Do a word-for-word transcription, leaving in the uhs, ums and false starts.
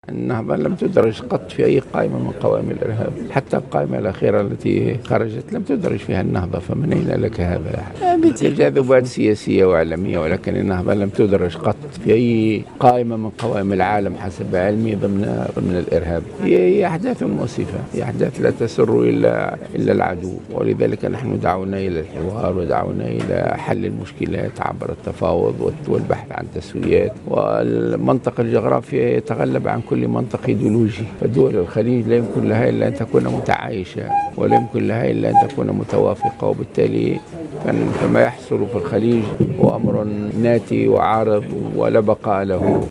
النهضة لم تدرج قط في أي قائمة من قوائم الإرهاب، حتى القائمة الأخيرة التي خرجت لم تدرج فيها النهضة، فمن أين لك هذا؟ هذه تجاذبات سياسية وإعلامية، ولكن النهضة لم تدرج قط في أي قائمة من قوائم العالم حسب علمي ضمن ضمن الإرهاب. هي أحداث مؤسفة، هي أحداث لا تسر إلا إلا العدو، ولذلك نحن دعونا إلى الحوار ودعونا إلى حل المشكلات عبر التفاوض والبحث عن تسويات، والمنطقة الجغرافية يتغلب عن كل منطق ايديولوجي. فدول الخليج لا يمكن لها إلا أن تكون متعايشة، ولا يمكن لها إلا أن تكون متوافقة، وبالتالي فما يحصل في الخليج هو أمر ناتي وعارض ولا بقاء له.